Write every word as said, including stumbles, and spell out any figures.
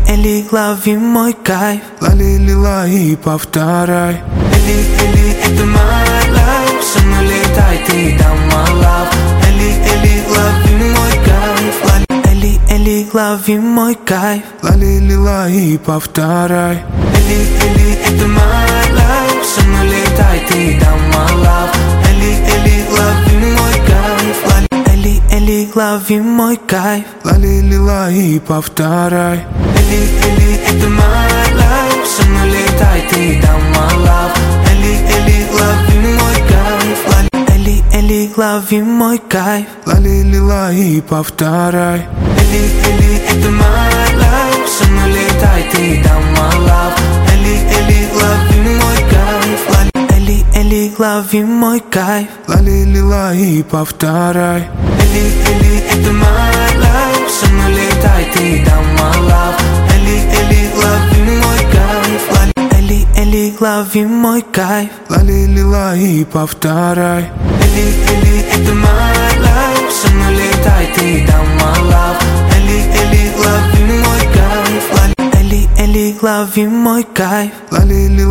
Эли, лови мой кайф. Лали, лила и повторяй. Эли, Эли, это my life. Со мной летай, ты там my love. Эли, Эли, лови мой кайф. Лали, Эли, Эли, лови мой кайф. Лали, лила и повторяй. Эли, Эли, это my life. Со мной летай, ты там my love. Эли, Эли, лови мой кайф. Лали, Эли, Эли, лови мой кайф. Лали, лила и повторяй. Эли, Эли, это my life. Со мной летай, ты там my love. Эли, Эли, лови мой кайф. Лали, Эли, Эли, лови мой кайф. Лали, лила и повторяй. Эли, Эли, это my life. Со мной летай, ты там my love. Эли, Эли, лови мой кайф. Лали, Эли, Эли, лови мой кайф. Лали, лила и повторяй. Эли, Эли, это my life. Со мной летай, ты там my love. Эли, Эли, лови мой кайф. Лали, Эли, Эли, лови мой кайф. Лали, лила и повторяй. Эли, Эли, это my life. Со мной летай, ты там my love. Эли, Эли, лови мой кайф. Лали, Эли, Эли, лови мой кайф. Лали, лила